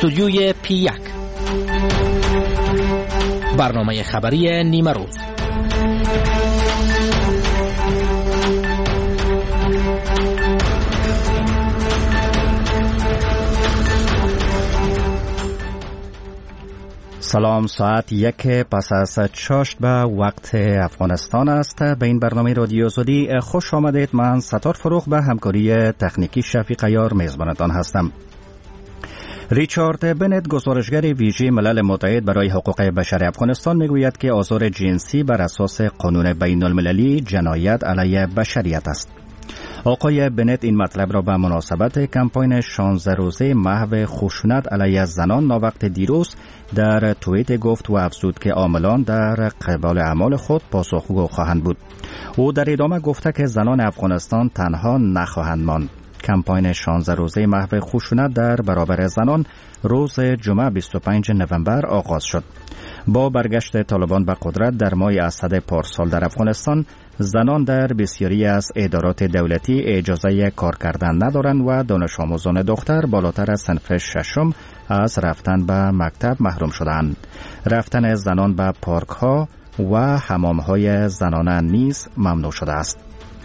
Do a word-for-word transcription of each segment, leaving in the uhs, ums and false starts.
استودیوی پی یک، برنامه خبری نیمه روز. سلام، ساعت یک پس از شش به وقت افغانستان است. به این برنامه رادیو آزادی خوش آمدید. من ستار فروخ به همکاری تکنیکی شفیق عیار میزبانتان هستم. ریچارد بنت، گزارشگر ویژه ملل متحد برای حقوق بشر افغانستان، میگوید که آزار جنسی بر اساس قانون بین المللی جنایت علیه بشریت است. آقای بنت این مطلب را به مناسبت کمپاین شانزده روزه محو خشونت علیه زنان ناوقت دیروز در توییت گفت و افزود که عاملان در قبال اعمال خود پاسخگو خواهند بود. او در ادامه گفته که زنان افغانستان تنها نخواهند ماند. کمپاین شانزده روزه محو خشونت در برابر زنان روز جمعه بیست و پنجم نوامبر آغاز شد. با برگشت طالبان به قدرت در ماه اسد پارسال در افغانستان، زنان در بسیاری از ادارات دولتی اجازه کار کردن ندارند و دانش آموزان دختر بالاتر از صنف ششم از رفتن به مکتب محروم شدند. رفتن زنان به پارک ها و حمام های زنانه نیز ممنوع شده است.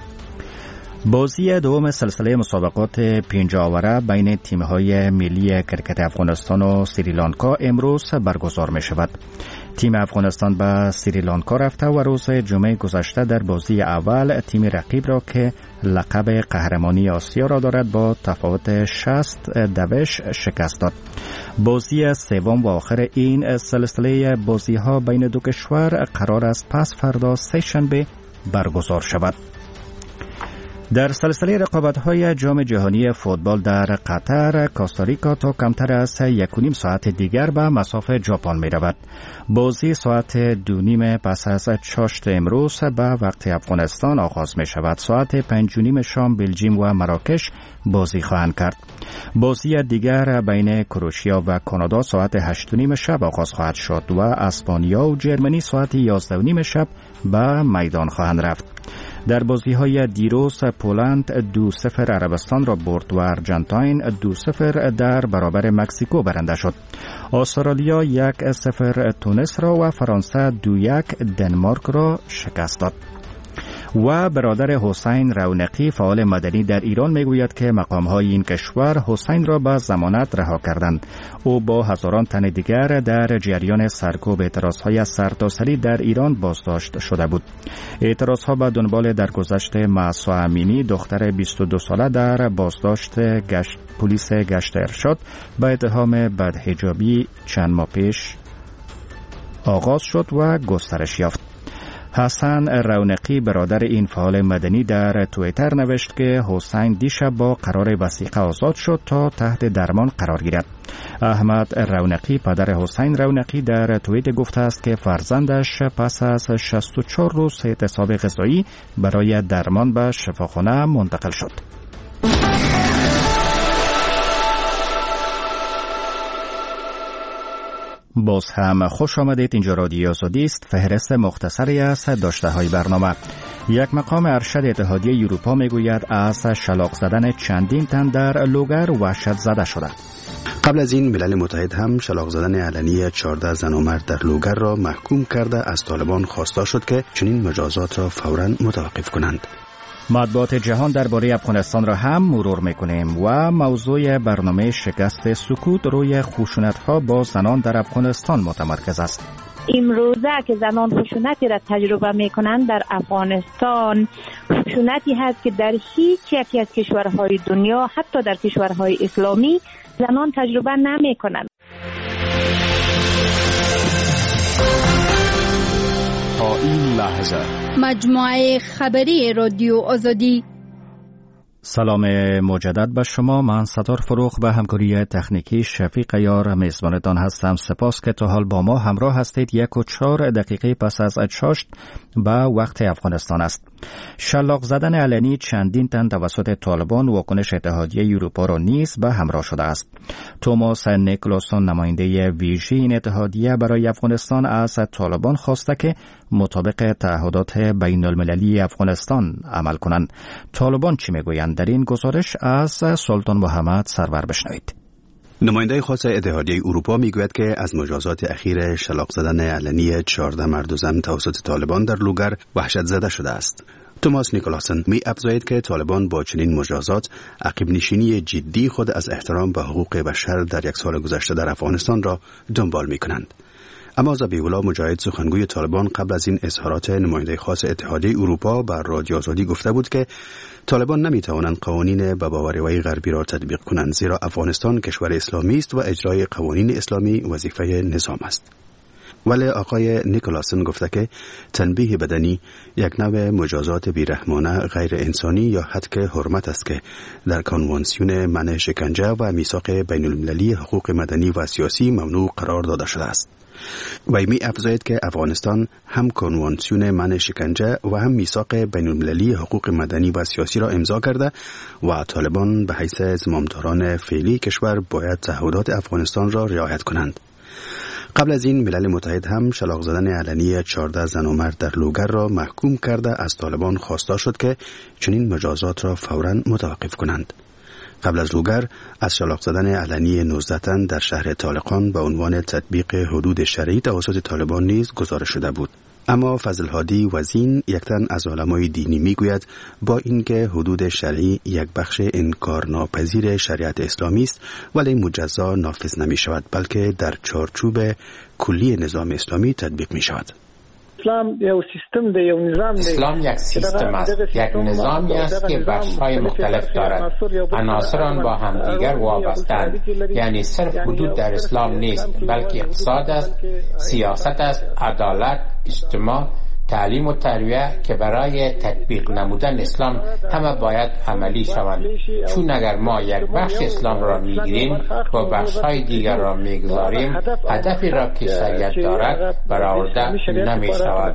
بازی دوم سلسله مسابقات پنج آوره بین تیم‌های ملی کرکت افغانستان و سریلانکا امروز برگزار می شود. تیم افغانستان به سریلانکا رفته و روز جمعه گذشته در بازی اول تیم رقیب را که لقب قهرمانی آسیا را دارد با تفاوت شصت دوش شکست داد. بازی سوم و آخر این سلسله بازی‌ها بین دو کشور قرار است پس فردا سه شنبه برگزار شود. در سلسله رقابت‌های جام جهانی فوتبال در قطر، کاستاریکا تا کمتر از یک و نیم ساعت دیگر به مصاف ژاپن می‌رود. بازی ساعت دو نیم پس از چاشت امروز به وقت افغانستان آغاز می‌شود. ساعت پنج و نیم شام بلژیم و مراکش بازی خواهند کرد. بازی دیگر بین کروشیا و کانادا ساعت هشت و نیم شب آغاز خواهد شد و اسپانیا و جرمنی ساعت یازده و نیم شب به میدان خواهند رفت. در بازی‌های دیروز پولند دو صفر عربستان را برد و ارژانتین دو صفر در برابر مکزیکو برنده شد. استرالیا یک صفر تونس را و فرانسه دو یک دنمارک را شکست داد. و برادر حسین رونقی، فعال مدنی در ایران، میگوید که مقام‌های این کشور حسین را به ضمانت رها کردند. او با هزاران تن دیگر در جریان سرکوب اعتراض‌های سرتاسری در ایران بازداشت شده بود. اعتراض‌ها به دنبال درگذشت مهسا امینی، دختر بیست و دو ساله، در بازداشت گشت پلیس گشت ارشاد به اتهام بدحجابی چند ماه پیش آغاز شد و گسترش یافت. حسن رونقی، برادر این فعال مدنی، در توییتر نوشت که حسین دیشب با قرار وثیقه آزاد شد تا تحت درمان قرار گیرد. احمد رونقی، پدر حسین رونقی، در توییت گفته است که فرزندش پس از شصت و چهار روز اعتصاب غذایی برای درمان به شفاخانه منتقل شد. باز هم خوش آمدید. اینجا رادیو آزادی است. فهرست مختصری از داشته های برنامه. یک مقام ارشد اتحادیه اروپا میگوید از شلاق زدن چندین تن در لوگر وحشت زده شده. قبل از این ملل متحد هم شلاق زدن علنی چهارده زن و مرد در لوگر را محکوم کرده از طالبان خواسته شد که چنین مجازات را فوراً متوقف کنند. مطبوعات جهان درباره افغانستان را هم مرور میکنیم و موضوع برنامه شکست سکوت روی خشونت‌ها با زنان در افغانستان متمرکز است. امروزه که زنان خشونتی را تجربه میکنند در افغانستان، خشونتی هست که در هیچ یکی از کشورهای دنیا، حتی در کشورهای اسلامی، زنان تجربه نمیکنند. تا این لحظه مجموعه خبری رادیو آزادی. سلام مجدد به شما. من ستار فروخ به همکاری تکنیکی شفیق عیار میزبانتان هستم. سپاس که تا حال با ما همراه هستید. یک و چهار دقیقه پس از شاشت به وقت افغانستان است. شلاق زدن علنی چندین تن توسط طالبان واکنش اتحادیه اروپا را نیز به همراه شده است. توماس نیکلاسون، نماینده ویژه این اتحادیه برای افغانستان، از طالبان خواسته که مطابق تعهدات بین المللی افغانستان عمل کنند. طالبان چی میگویند؟ در این گزارش از سلطان محمد سرور بشنوید. نماینده خاص اتحادیه اروپا میگوید که از مجازات اخیر شلاق زدن علنی چهارده مرد و زن توسط طالبان در لوگر وحشت زده شده است. توماس نیکولاسن می افزاید که طالبان با چنین مجازات عقب نشینی جدی خود از احترام به حقوق بشر در یک سال گذشته در افغانستان را دنبال می کنند. اما ذبیح‌الله مجاهد سخنگوی طالبان قبل از این اظهارات نماینده خاص اتحادیه اروپا بر رادیو آزادی گفته بود که طالبان نمی توانند قوانین به باوری‌های غربی را تطبیق کنند، زیرا افغانستان کشور اسلامی است و اجرای قوانین اسلامی وظیفه نظام است. ولی آقای نیکولاسن گفته که تنبیه بدنی یک نوع مجازات بیرحمانه غیر انسانی یا حد حرمت است که در کنوانسیون منع شکنجه و میثاق بین المللی حقوق مدنی و سیاسی ممنوع قرار داده شده است. وی می افزاید که افغانستان هم کنوانسیون منع شکنجه و هم میثاق بین المللی حقوق مدنی و سیاسی را امضا کرده و طالبان به حیث زمامداران فعلی کشور باید تعهدات افغانستان را رعایت کنند. قبل از این ملل متحد هم شلاق زدن علنی چهارده زن و مرد در لوگر را محکوم کرده از طالبان خواسته شد که چنین مجازات را فوراً متوقف کنند. قبل از لوگر از شلاق زدن علنی نوزده تن در شهر طالقان به عنوان تطبیق حدود شرعی توسط طالبان نیز گزارش شده بود. اما فضل هادی وزین یک تن از علمای دینی میگوید با اینکه حدود شرعی یک بخش انکارناپذیر شریعت اسلامی است ولی مجزا نافذ نمی شود بلکه در چارچوب کلی نظام اسلامی تطبیق می شود. اسلام یک سیستم ده، یک نظام ده. اسلام یک سیستم است، یک نظامی است که بخش‌های مختلف دارد. عناصر آن با همدیگر وابسته‌اند. یعنی صرف حدود در اسلام نیست، بلکه اقتصاد است، سیاست است، عدالت، اجتماع، تعلیم و تربیت که برای تطبیق نمودن اسلام همه باید عملی شوند. چون اگر ما یک بخش اسلام را میگیریم و بخش‌های دیگر را میگذاریم، هدفی را که شریعت دارد برآورده نمی‌شود.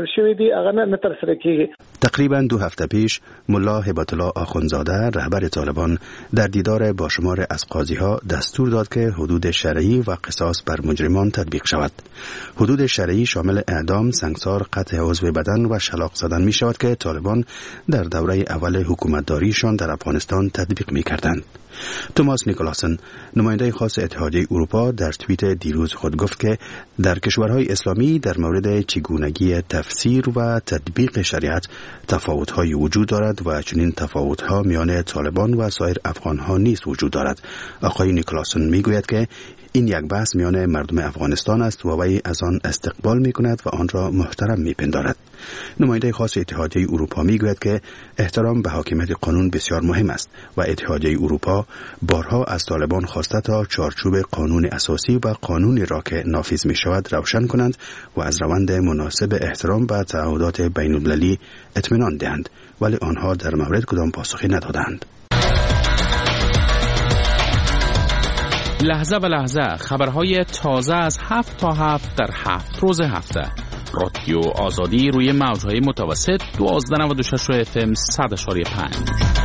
تقریباً دو هفته پیش ملا هبت الله آخوندزاده رهبر طالبان در دیدار با شمار از قاضی‌ها دستور داد که حدود شرعی و قصاص بر مجرمان تطبیق شود. حدود شرعی شامل اعدام، سنگسار، قطع عضو بدن و شلاق زدن می شود که طالبان در دوره اول حکومتداریشان در افغانستان تطبیق می کردند. توماس نیکولاسن نماینده خاص اتحادیه اروپا در توییت دیروز خود گفت که در کشورهای اسلامی در مورد چگونگی تفسیر و تطبیق شریعت تفاوت‌های وجود دارد و چنین تفاوت‌ها میان طالبان و سایر افغان‌ها نیز وجود دارد. آقای نیکولاسن میگوید که این یک بحث میان مردم افغانستان است و وی از آن استقبال میکند و آن را محترم میپندارد. نماینده خاص اتحادیه اروپا میگوید که احترام به حاکمیت قانون بسیار مهم است و اتحادیه اروپا بارها از طالبان خواسته تا چارچوب قانون اساسی و قانونی را که نافذ می شود روشن کنند و از روند مناسب احترام به تعهدات بین المللی اطمینان دهند، ولی آنها در مورد کدام پاسخی ندادند. لحظه به لحظه خبرهای تازه از هفت تا هفت در هفت روز هفته. رادیو آزادی روی موجهای متوسط دوازده نود و شش اف ام صد اشاری پنج.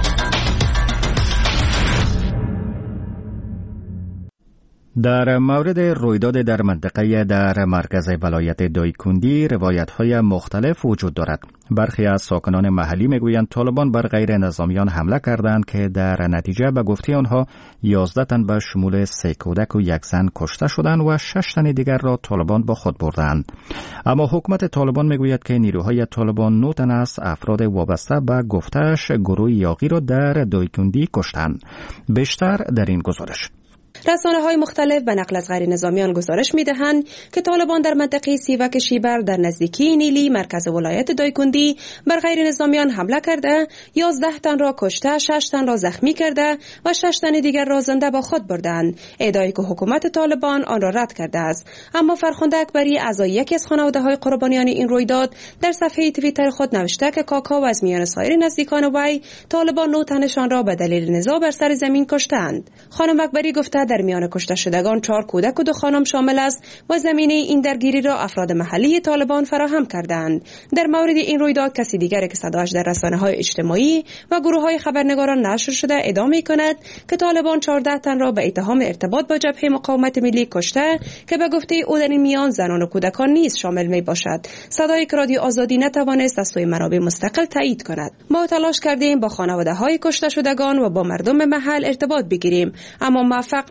در مورد رویداد در منطقه در مرکز ولایت دایکندی روایت‌های مختلف وجود دارد. برخی از ساکنان محلی میگویند طالبان بر غیر نظامیان حمله کردند که در نتیجه به گفته آنها یازده تن به شمول سه کودک و یک زن کشته شدند و شش تن دیگر را طالبان با خود بردند. اما حکومت طالبان میگوید که نیروهای طالبان نه تن از افراد وابسته به گفته‌اش گروه یاغی را در دایکندی کشتند. بیشتر در این گزارش. رسانه‌های مختلف به نقل از غیر نظامیان گزارش می‌دهند که طالبان در منطقه سیوک شیبر در نزدیکی نیلی مرکز ولایت دایکندی بر غیر نظامیان حمله کرده، یازده تن را کشته، شش تن را زخمی کرده و شش تن دیگر را زنده با خود بردند. ادعایی که حکومت طالبان آن را رد کرده است. اما فرخنده اکبری اعضای یکی از خانواده‌های قربانیان این رویداد در صفحه توییتر خود نوشته که کاکا و از میان سایر نزدیکان وی طالبان نه تنشان را به دلیل نزاع بر سر زمین کشتند. خانم اکبری گفته در میان کشته شدگان چهار کودک و دو خانم شامل است و زمینه این درگیری را افراد محلی طالبان فراهم کردند. در مورد این رویداد کسی دیگری که صداش در رسانه‌های اجتماعی و گروه‌های خبرنگاران نشر شده ادعا می‌کند که طالبان چهارده تن را به اتهام ارتباط با جبهه مقاومت ملی کشته که به گفته او در این میان زنان و کودکان نیز شامل می‌باشد. صدای رادیو آزادی نتوانست از سوی منابع مستقل تایید کند. ما تلاش کردیم با خانواده‌های کشته شدگان و با مردم محل ارتباط بگیریم اما موفق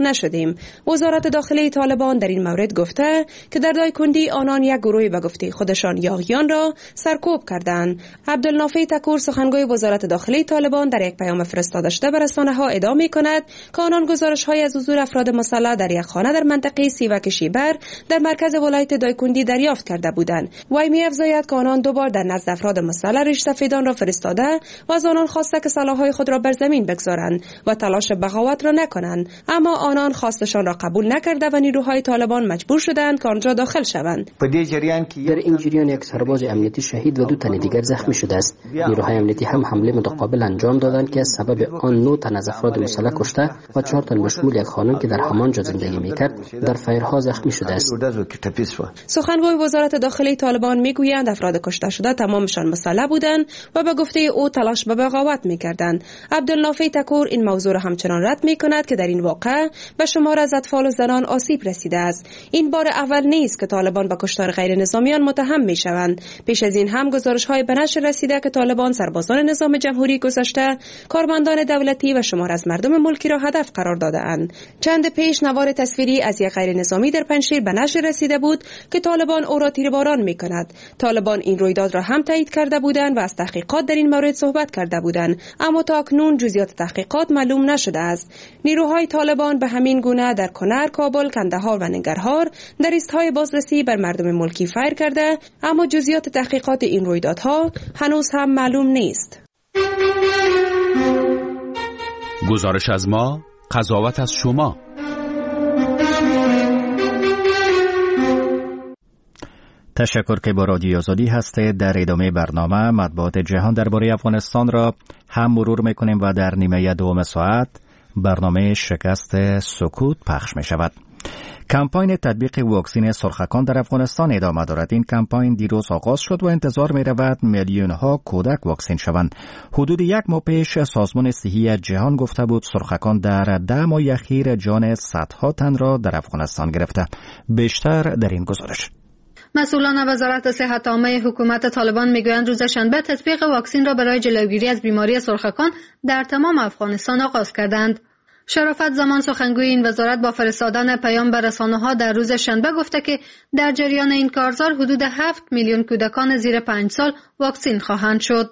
نشدیم. وزارت داخلی طالبان در این مورد گفته که در دایکندی آنان یک گروه به گفته خودشان یاغیان را سرکوب کردند. عبدالنافع تکور سخنگوی وزارت داخلی طالبان در یک پیام فرستاده شده به رسانه‌ها ادعا می‌کند که آنان گزارش‌های از حضور افراد مسلح در یک خانه در منطقه سیوک شیبر در مرکز ولایت دایکندی دریافت کرده بودند. وی می‌افزاید که آنان دو بار در نزد افراد مسلح ریش سفیدان را فرستاده و از آنان خواسته که سلاح‌های خود را بر زمین بگذارند و تلاش بغاوت را نکنند، اما آنان خواستشان را قبول نکرده و نیروهای طالبان مجبور شدند که آنجا داخل شوند. در این جریان یک سرباز امنیتی شهید و دو تن دیگر زخمی شده است. نیروهای امنیتی هم حمله متقابل انجام دادند که سبب آن نه تن از افراد مسلح کشته و چهار تن بشمول یک خانم که در همانجا زندگی میکرد در فایرها زخمی شده است. سخنگوی وزارت داخلی طالبان میگویند افراد کشته شده تمامشان مسلح بودند و به گفته او تلاش به بغاوت میکردند. عبدالنافع تکور این موضوع را همچنان رد میکند که در این واقعه به شمار از اطفال و زنان آسیب رسیده است. این بار اول نیست که طالبان به کشتار غیر نظامیان متهم میشوند. پیش از این هم گزارش‌های به نشر رسیده که طالبان سربازان نظام جمهوری گذشته، کارمندان دولتی و شمار از مردم ملکی را هدف قرار داده‌اند. چند پیش نوار تصویری از یک غیر نظامی در پنجشیر به نشر رسیده بود که طالبان او را تیرباران می‌کند. طالبان این رویداد را هم تایید کرده بودند و از تحقیقات در این مورد صحبت کرده بودند، اما تا اکنون جزئیات تحقیقات معلوم نشده است. نیروهای طالبان به همین گونه در کنر، کابل، کندهار و ننگرهار در ایستهای بازرسی بر مردم ملکی فایر کرده، اما جزئیات تحقیقات این رویدادها هنوز هم معلوم نیست. گزارش از ما، قضاوت از شما. تشکر که با رادیو آزادی هستید. در ادامه برنامه مطبوعات جهان درباره افغانستان را هم مرور میکنیم و در نیمه دوم ساعت برنامه شکست سکوت پخش می شود. کمپاین تطبیق واکسن سرخکان در افغانستان ادامه دارد. این کمپاین دیروز آغاز شد و انتظار می رود میلیون ها کودک واکسن شوند. حدود یک ماه پیش سازمان صحی جهان گفته بود سرخکان در ده ماه اخیر جان صدها تن را در افغانستان گرفته. بیشتر در این گزارش. مسئولان وزارت صحت عامه حکومت طالبان میگویند روز شنبه تطبیق واکسن را برای جلوگیری از بیماری سرخکان در تمام افغانستان آغاز کردند. شرافت زمان سخنگوی این وزارت با فرستادن پیام به رسانه‌ها در روز شنبه گفته که در جریان این کارزار حدود هفت میلیون کودکان زیر پنج سال واکسین خواهند شد.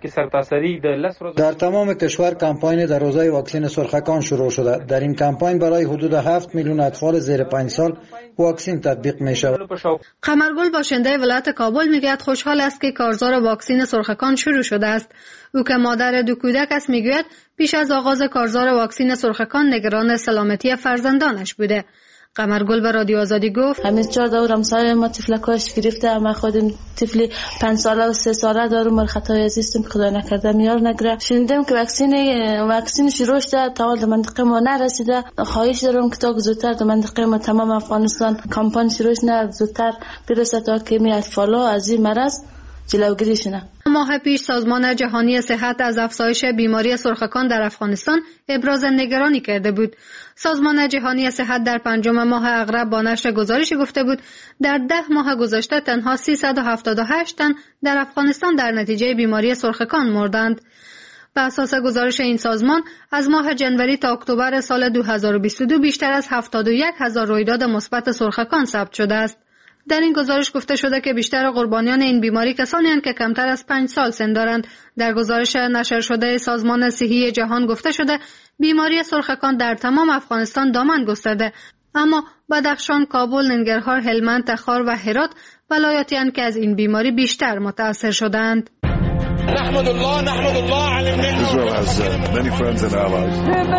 در تمام کشور کمپاین در روزهای واکسن سرخکان شروع شده. در این کمپاین برای حدود هفت میلیون اطفال زیر پنج سال واکسن تطبیق می شود. قمرگل باشنده ولایت کابل میگوید خوشحال است که کارزار واکسن سرخکان شروع شده است. او که مادر دو کودک است میگوید پیش از آغاز کارزار واکسن سرخکان نگران سلامتی فرزندانش بوده. قمرگل به رادیو آزادی گفت همین چهار دورم سال ما تفلکاش گرفته، ما خودم طفلی پنج ساله و سه ساله دارم، مر خطای عزیزم خدا نکرده میار نگره. شنیدم که واکسن واکسن شروع شده تا در منطقه ما نرسیده. خواهش دارم که تا زودتر در منطقه ما تمام افغانستان کمپاین شروع شه، زودتر برسه تا که می اطفالا از این مرض جلوگیری شده. ماه پیش سازمان جهانی صحت از افزایش بیماری سرخکان در افغانستان ابراز نگرانی کرده بود. سازمان جهانی صحت در پنجم ماه اغرب با نشر گزارشی گفته بود در ده ماه گذشته تنها سیصد و هفتاد و هشت تن در افغانستان در نتیجه بیماری سرخکان مردند. بر اساس گزارش این سازمان از ماه جنوری تا اکتبر سال دو هزار و بیست و دو بیشتر از هفتاد و یک هزار رویداد مثبت سرخکان ثبت شده است. در این گزارش گفته شده که بیشتر قربانیان این بیماری کسانی هستند که کمتر از پنج سال سن دارند. در گزارش نشر شده سازمان صحی جهان گفته شده بیماری سرخکان در تمام افغانستان دامن گسترده، اما بدخشان، کابل، ننگرهار، هلمند، تخار و هرات ولایاتی هستند که از این بیماری بیشتر متأثر شدند. نحمد الله نحمد الله على النعمة. Israel has uh, many friends and allies.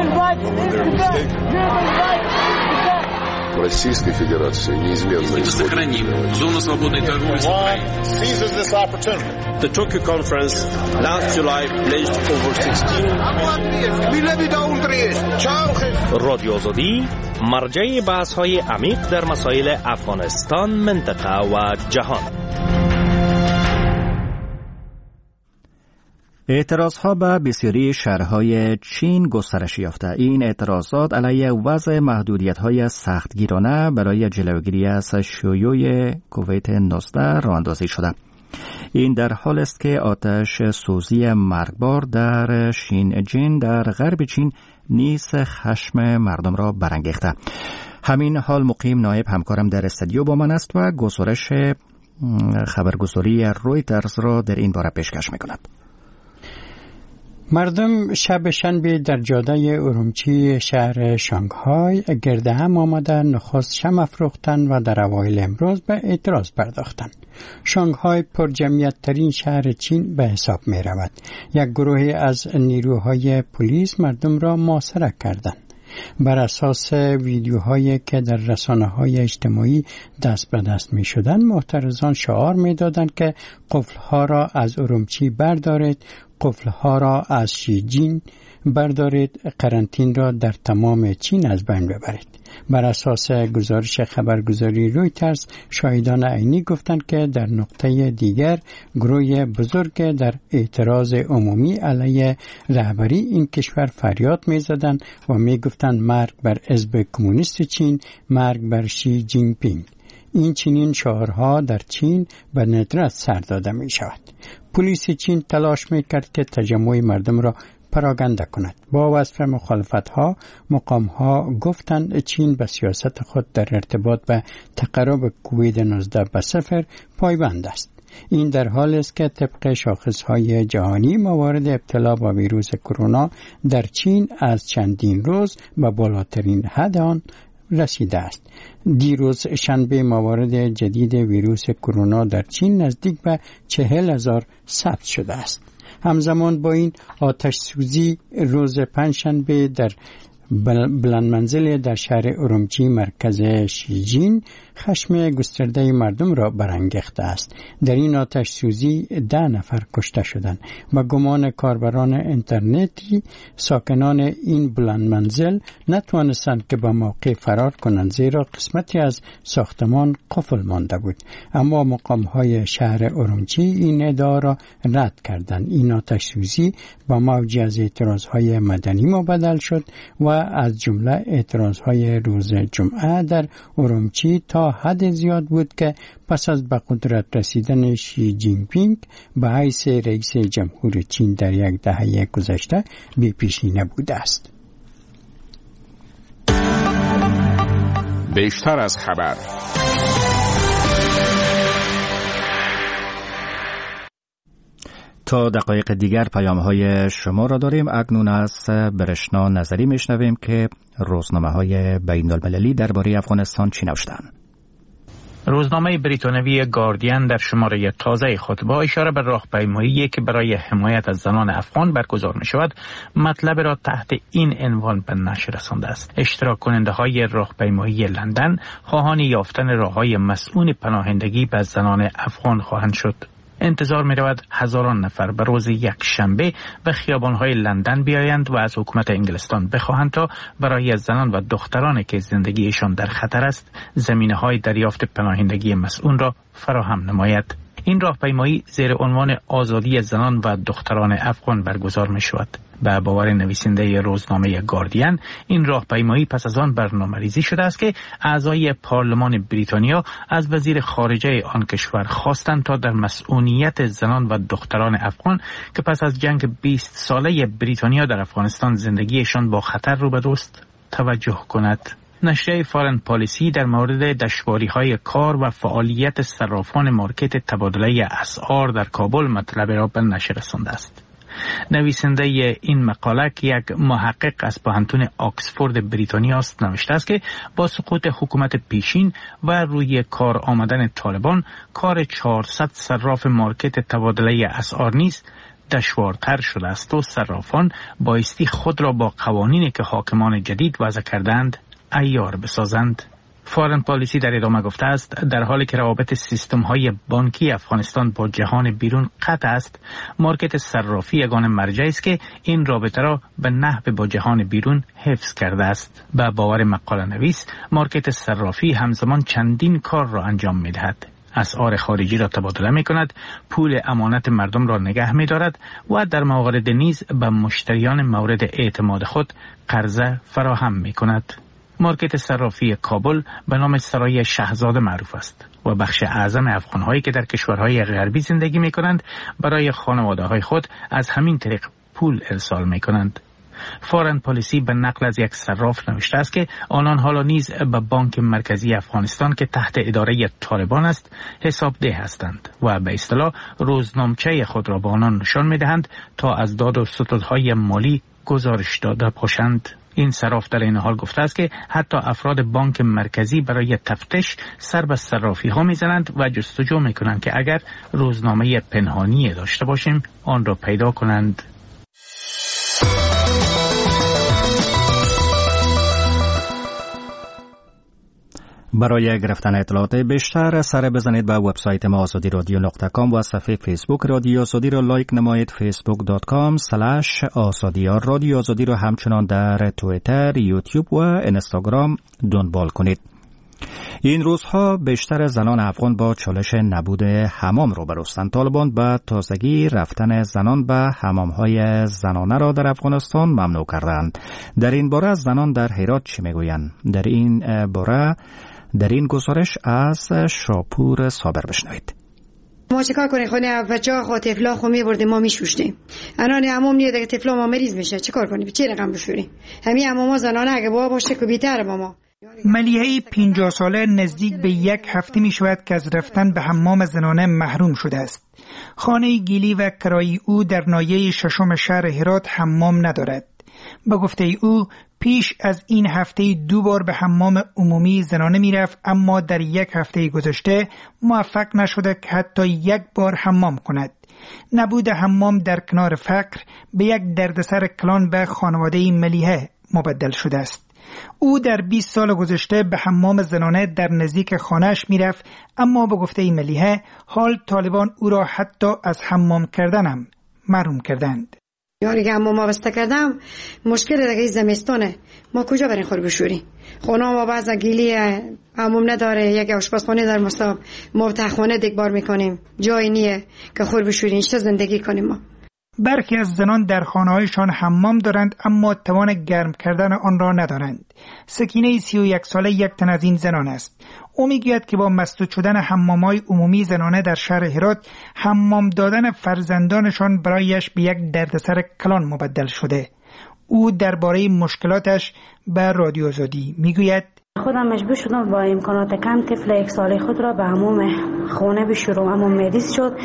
Российской Федерации неизменно сохраним зону свободной торговли с Украиной. Seizes this opportunity. The Tokyo conference last July pledged over sixteen. رادیو آزادی مرجع بحث‌های عمیق در مسائل افغانستان، منطقه و جهان. اعتراضها به بسیاری شهرهای چین گسترش یافته. این اعتراضات علیه وضع محدودیت‌های سختگیرانه برای جلوگیری از شیوع کووید نوزده راه اندازی شده. این در حال است که آتش سوزی مرگبار در شینجین در غرب چین نیز خشم مردم را برانگیخته. همین حال مقیم نایب همکارم در استودیو با من است و گزارش خبرگزاری رویترز را در این باره پیشکش می‌کند. مردم شب شنبه در جاده ارومچی شهر شانگهای گرد هم آمده نخست شمع افروختند و در اوایل امروز به اعتراض پرداختند. شانگهای پر جمعیت ترین شهر چین به حساب می رود. یک گروه از نیروهای پلیس مردم را محاصره کردند. بر اساس ویدیوهایی که در رسانه‌های اجتماعی دست به دست می شدند، معترضان شعار می دادند که قفل‌ها را از ارومچی بردارید، قفل‌ها را از شیجین بردارید، قرنطین را در تمام چین از بین ببرید. بر اساس گزارش خبرگزاری رویترز، شاهدان عینی گفتند که در نقطه دیگر گروه بزرگ در اعتراض عمومی علیه رهبری این کشور فریاد می‌زدند و می‌گفتند مرگ بر حزب کمونیست چین، مرگ بر شی جین پینگ. این چنین شعارها در چین به ندرت سر داده می شود. پلیس چین تلاش می کرد که تجمع مردم را پراگنده کند. با وصف مخالفت‌ها، مقام‌ها گفتند چین به سیاست خود در ارتباط به تقرب کووید نوزده به صفر پایبند است. این در حال است که طبق شاخص‌های جهانی موارد ابتلا با ویروس کرونا در چین از چندین روز به بالاترین حد آن رسیده است. دیروز شنبه موارد جدید ویروس کرونا در چین نزدیک به چهل هزار ثبت شده است. همزمان با این آتش سوزی روز پنجشنبه در بلند منزل در شهر ارومچی مرکز شیجین خشم گسترده مردم را برانگیخته است. در این آتش سوزی ده نفر کشته شدند و گمان کاربران اینترنتی ساکنان این بلند منزل نتوانستند که به موقع فرار کنند، زیرا قسمتی از ساختمان قفل مانده بود. اما مقام‌های شهر ارومچی این ادعا را رد کردند. این آتش سوزی با موجی از اعتراضهای مدنی مبدل شد و از جمله اعتراضهای روز جمعه در ارومچی تا حد زیاد بود که پس از به قدرت رسیدن شی جین پینگ به حیث رئیس جمهور چین در یک دهه گذشته بی پیشینه بوده است. بیشتر از خبر. تا دقایق دیگر پیام‌های شما را داریم. اکنون از برشنا نظری میشنویم که روزنامه‌های بین‌المللی درباره افغانستان چی نوشتند. روزنامه بریتانیایی گاردین در شماره تازه خود با اشاره به راهپیمایی که برای حمایت از زنان افغان برگزار می شود مطلب را تحت این عنوان به نشر رسانده است: اشتراک کننده های راهپیمایی لندن خواهان یافتن راههای مسئول پناهندگی به زنان افغان خواهند شد. انتظار می رود هزاران نفر به روز یک شنبه به خیابان‌های لندن بیایند و از حکومت انگلستان بخواهند تا برای زنان و دخترانی که زندگیشان در خطر است زمینه‌های دریافت پناهندگی مسئول را فراهم نماید. این راهپیمایی زیر عنوان آزادی زنان و دختران افغان برگزار می شود. به باور نویسنده روزنامه گاردین، این راهپیمایی پس از آن برنامه‌ریزی شده است که اعضای پارلمان بریتانیا از وزیر خارجه آن کشور خواستند تا در مسئولیت زنان و دختران افغان که پس از جنگ بیست ساله بریتانیا در افغانستان زندگیشان با خطر روبروست توجه کند. نشریه فارن پالیسی در مورد دشواری‌های کار و فعالیت صرافان مارکت تبادله اسعار در کابل مطلب را به نشر رسانده است. نویسنده این مقاله که یک محقق از پوهنتون آکسفورد بریتانیا است نوشته است که با سقوط حکومت پیشین و روی کار آمدن طالبان کار چهارصد صراف مارکت تبادله اسعار نیز دشوارتر شده است و صرافان بایستی خود را با قوانینی که حاکمان جدید وضع کردند عیار بسازند. فارن پالیسی در ادامه گفته است در حالی که روابط سیستم های بانکی افغانستان با جهان بیرون قطع است، مارکت صرافی یگانه مرجعی است که این رابطه را به نحو با جهان بیرون حفظ کرده است. به باور مقاله نویس، مارکت صرافی همزمان چندین کار را انجام می دهد: اسعار خارجی را تبادله می کند، پول امانت مردم را نگه می دارد و در موارد نیز به مشتریان مورد اعتماد خود قرضه فراهم می کند. مارکت صرافی کابل به نام سرای شاهزاده معروف است و بخش اعظم افغان‌هایی که در کشورهای غربی زندگی می‌کنند برای خانواده‌های خود از همین طریق پول ارسال می‌کنند. فارن پالیسی به نقل از یک صراف نوشته است که آنان حالا نیز به بانک مرکزی افغانستان که تحت اداره طالبان است حسابده هستند و به اصطلاح روزنامچه خود را به آنان نشان می‌دهند تا از داد و ستدهای مالی گزارش داده باشند. این صراف در این حال گفته است که حتی افراد بانک مرکزی برای تفتیش سر به صرافی ها میزنند و جستجو میکنند که اگر روزنامه پنهانی داشته باشیم آن را پیدا کنند. برای گرفتن اطلاعات بیشتر سر بزنید به وبسایت ما آزادی رادیو نقطه کام و صفحه فیسبوک رادیو آزادی را لایک نمایید. فیسبوک دات کام سلش آزادی. رادیو آزادی را همچنان در توییتر، یوتیوب و اینستاگرام دنبال کنید. این روزها بیشتر زنان افغان با چالش نبود حمام روبرو هستند. طالبان به تازگی رفتن زنان به حمام‌های زنانه را در افغانستان ممنوع کردند. در این باره از زنان در هرات چی میگویند؟ در این باره در این گزارش از شاپور صابر بشنوید. ما چیکار کنیم؟ خونه بچه ها طفلا خو میبردیم ما میشوشتیم. الان عموم نیه دیگه طفلا ما مریض میشه. چیکار کنیم؟ چه رقم بشوریم؟ همین عموما زنانه اگه بابا باشه که بیتر ماما. ملیحه پنجاه ساله نزدیک به یک هفته می شود که از رفتن به حمام زنانه محروم شده است. خانه گیلی و کرایی او در ناحیه ششم شهر هرات حمام ندارد. به گفته او پیش از این هفته دو بار به حمام عمومی زنانه می رفت، اما در یک هفته گذشته موفق نشده که حتی یک بار حمام کند. نبود حمام در کنار فقر به یک دردسر کلان به خانواده ملیحه مبدل شده است. او در بیست سال گذشته به حمام زنانه در نزدیک خانه‌اش میرفت، اما به گفته ملیحه حال طالبان او را حتی از حمام کردن هم محروم کردند. یاری که حمام واسطه کردم مشکل دیگه زمستانه، ما کجا بریم خور بشوریم؟ خونه ما بعضا گیلی حمام نداره، یک آشپزخانه در مصاب ما تخونه دیگبار میکنیم، جایی نیه که خور بشوریم. چه زندگی کنیم ما؟ برخی از زنان در خانه‌هایشان حمام دارند اما توان گرم کردن آن را ندارند. سکینه سی و یک ساله یک تن از این زنان است. او میگوید که با مسدود شدن حمام‌های عمومی زنانه در شهر هرات، حمام دادن فرزندانشان برایش به یک دردسر کلان مبدل شده. او درباره مشکلاتش به رادیو آزادی میگوید: خودم مجبور شدم با امکانات کم طفل یک ساله خود را به حمام خانه بشورم، اما مریض شد،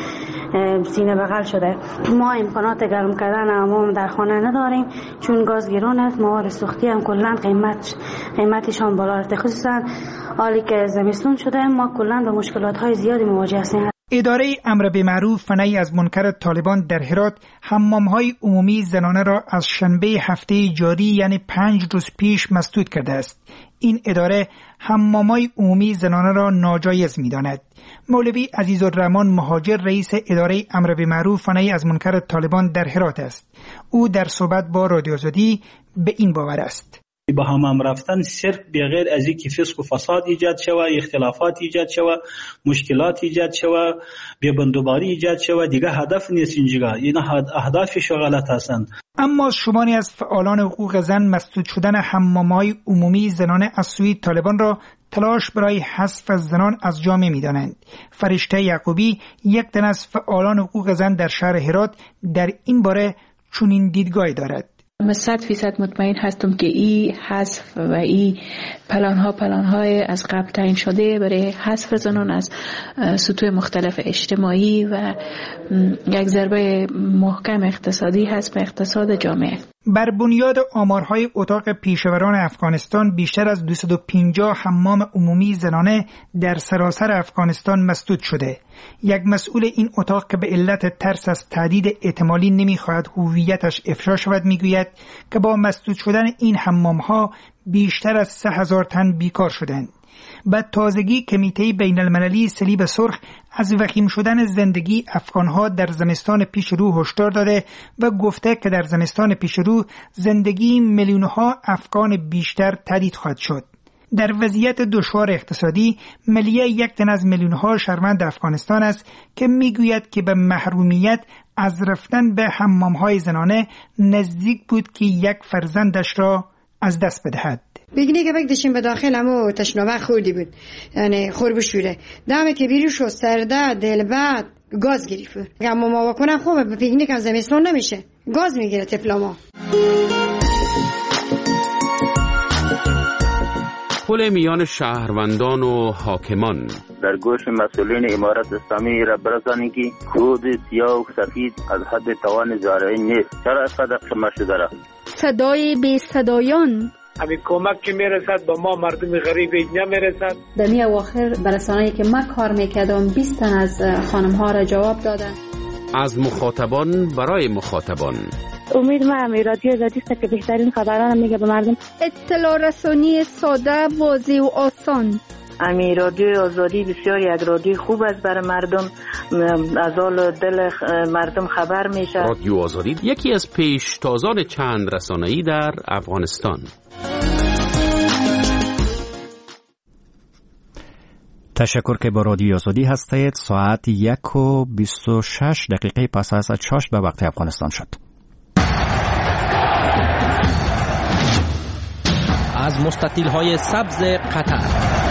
سینه بغل شده. ما امکانات گرم کردن حمام در خانه نداریم چون گاز گران است، مواد سوختی هم کلا قیمت قیمتشان بالا رفته، خصوصا حالی که زمستون شده ما کلا با مشکلات های زیادی مواجه هستیم. اداره امر به معروف و نهی از منکر طالبان در هرات حمام‌های عمومی زنانه را از شنبه هفته جاری یعنی پنج روز پیش مسدود کرده است. این اداره حمام‌های عمومی زنانه را ناجایز می‌داند. مولوی عزیزالرحمن مهاجر رئیس اداره امر به معروف و نهی از منکر طالبان در هرات است. او در صحبت با رادیو آزادی به این باور است: به حمام رفتن صرف بغیر از اینکه فسق و فساد ایجاد شود، اختلافات ایجاد شود، مشکلات ایجاد شود، بی‌بندوباری ایجاد شود، دیگه هدف نیست. اینجا اینا اهدافش غلط هستند. اما شماری از فعالان حقوق زن مسدود شدن حمام‌های عمومی زنانه از سوی طالبان را تلاش برای حذف زنان از جامعه می‌دانند. فرشته یعقوبی یک تن از فعالان حقوق زن در شهر هرات در این باره چنین دیدگاهی دارد: من صد فیصد مطمئن هستم که این حذف و این پلان ها پلان های از قبل تعیین شده برای حذف زنان از سطوح مختلف اجتماعی و یک ضربه محکم اقتصادی هست به اقتصاد جامعه. بر بنیاد آمارهای اتاق پیشوران افغانستان بیشتر از دویست و پنجاه حمام عمومی زنانه در سراسر افغانستان مسدود شده. یک مسئول این اتاق که به علت ترس از تهدید احتمالی نمیخواهد هویتش افشا شود میگوید که با مسدود شدن این حمام‌ها بیشتر از سه هزار تن بیکار شدند. به تازگی کمیته بین المللی صلیب سرخ از وخیم شدن زندگی افغانها در زمستان پیش رو هشدار داده و گفته که در زمستان پیش رو زندگی میلیونها افغان بیشتر تهدید خواهد شد. در وضعیت دشوار اقتصادی، ملیه یک تن از میلیونها شهروند افغانستان است که میگوید که به محرومیت از رفتن به حمام‌های زنانه نزدیک بود که یک فرزندش را از دست بدهد. پیکنیک که بکشیم به داخل همو تشنابه خوردی بود، یعنی خور بشوره دامه که بیری شو سرده دل بعد گاز گرفت. اما ما واکنم خوبه به پیکنیک هم زمستان نمیشه، گاز میگیره تپلاما. پل میان شهروندان و حاکمان در گوش مسئولین امارت اسلامی را برسانید که خود سیاه و سفید از حد توان زارعی نیست. چرا صدق شما شده را؟ صدای بی صدایان همین کمک که میرسد با ما مردم غریب نمیرسد. در می اواخر برسانه‌ای که من کار میکردم بیست تن از خانم ها را جواب دادن. از مخاطبان برای مخاطبان. امید من رادیو آزادی است که بهترین خبران میگه به مردم. اطلاع رسانی ساده، واضح و آسان. امی رادیو آزادی بسیار یک رادیو خوب است برای مردم، از حال دل مردم خبر میشه. رادیو آزادی یکی از پیشتازان چند رسانه‌ای در افغانستان. تشکر که با رادیو آزادی هستید. ساعت یک و بیست و شش دقیقه پس از چاشت به وقت افغانستان شد. از مستطیل‌های سبز قطر،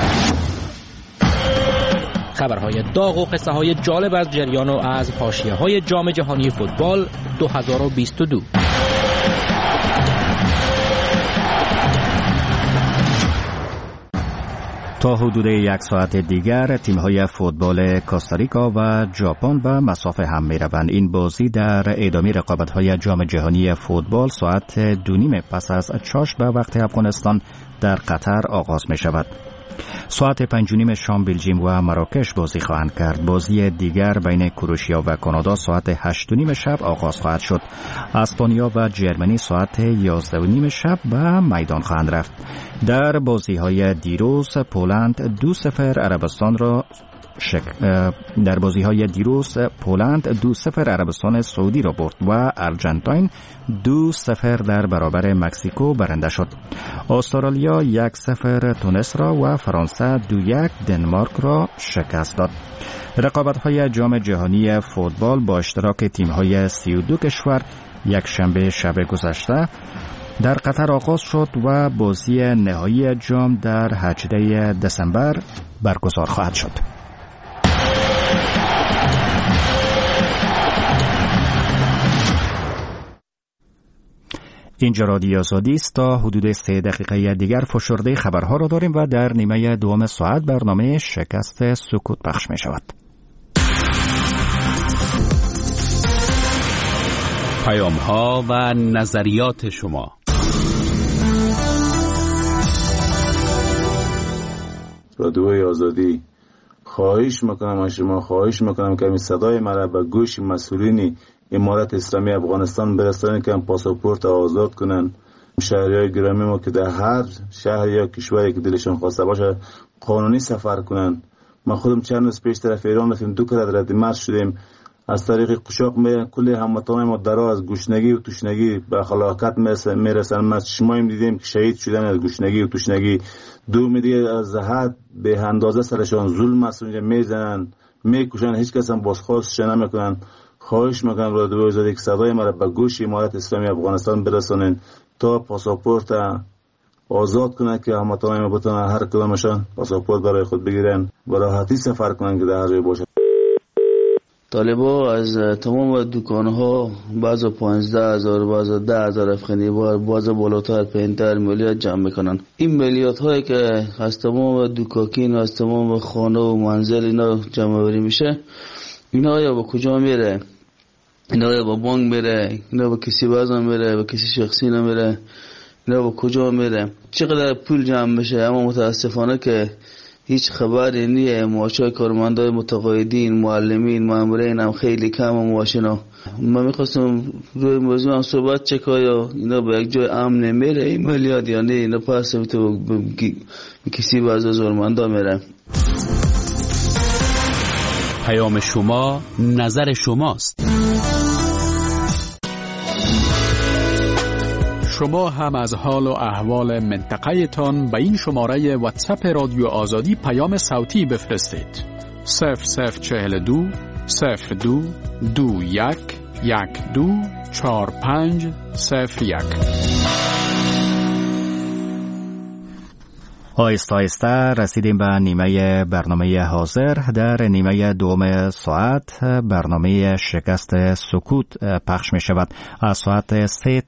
خبرهای داغ و قصه های جالب از جریان و از حاشیه‌های جام جهانی فوتبال دو هزار و بیست و دو. تا حدود یک ساعت دیگر تیم‌های فوتبال کوستاریکا و ژاپن به مسافه هم می‌روند. این بازی در ادامه رقابت‌های جام جهانی فوتبال ساعت دو نیم پس از چاشت به وقت افغانستان در قطر آغاز می‌شود. ساعت پنج و نیم شام بلژیم و مراکش بازی خواهند کرد. بازی دیگر بین کروشیا و کانادا ساعت هشت و نیم شب آغاز خواهد شد. اسپانیا و جرمنی ساعت یازده و نیم شب به میدان خواهند رفت. در بازی‌های دیروز پولند دو صفر عربستان را شک... در بازی‌های دیروز پولند دو صفر عربستان سعودی را برد و ارژانتین دو صفر در برابر مکزیکو برنده شد. استرالیا یک صفر تونس را و فرانسه دو یک دنمارک را شکست داد. رقابت‌های جام جهانی فوتبال با اشتراک تیم‌های سی و دو کشور یک شنبه شب گذشته در قطر آغاز شد و بازی نهایی جام در هجدهم دسامبر برگزار خواهد شد. اینجا رادیو آزادی است. تا حدود سه دقیقه دیگر فشرده خبرها را داریم و در نیمه دوم ساعت برنامه شکست سکوت پخش می شود. پیام ها و نظریات شما. رادیوی آزادی، خواهش میکنم از شما، خواهش میکنم که این صدای مرا به گوش مسئولین امارت اسلامی افغانستان برسانید که پاسپورت آزاد کنن شهریای گرامی ما که در هر شهر یا کشوری که دلشون خواسته باشه قانونی سفر کنن. ما خودم چند روز پیش طرف ایران رفتیم، دو کرد رد مرز شدیم. از طریق قشاق می کلی هموطنان ما درا از گشنگی و تشنگی به خلاقت میرسن. ما چشمایم دیدیم که شهید شدن از گشنگی و تشنگی. دو میدی از حد به اندازه سرشان ظلم است اونجا میزنن میکشن، هیچ کس هم بازخواستش نمیکنن. خواهش میکنم رادیو آزادی که صدای ما را به گوش امارت اسلامی افغانستان برسونن تا پاسپورت آزاد کنه که هموطنان ما بتونن هر کدامشان پاسپورت برای خود بگیرن و راحتی سفر کنن که در هر جای باشه. طالبا از تمام دکانها بعض پانزده هزار بعض ده هزار افغانی بار بعض بالاتر پنجتر میلیارد جمع میکنن. این میلیارد هایی که از تمام دکاکین از تمام خانه و منزل اینا جمع آوری میشه، اینا یا با کجا میره؟ اینا یا با بانک میره؟ اینا با کسی بازم میره؟ با کسی شخصی نمیره؟ اینا با کجا میره؟ چقدر پول جمع میشه؟ اما متاسفانه که هیچ خبری نیه. معاشای کارمندای متقاعدین، معلمین، مامورین هم خیلی کم و معاشنا. من میخواستم روی موضوع هم صحبت چکا یا اینا به یک جای امن نمیره این میلیارد یا نه اینا پس تو به کسی بعض از ظلمندا میره. پیام شما نظر شماست. شما هم از حال و احوال منطقه تان به این شماره واتساپ رادیو آزادی پیام صوتی بفرستید. صفر صفر چهل دو صفر دو دو یک یک دو چهار پنج صفر یک. آهسته آهسته رسیدیم به نیمه برنامه حاضر. در نیمه دوم ساعت برنامه شکست سکوت پخش می شود. از ساعت سه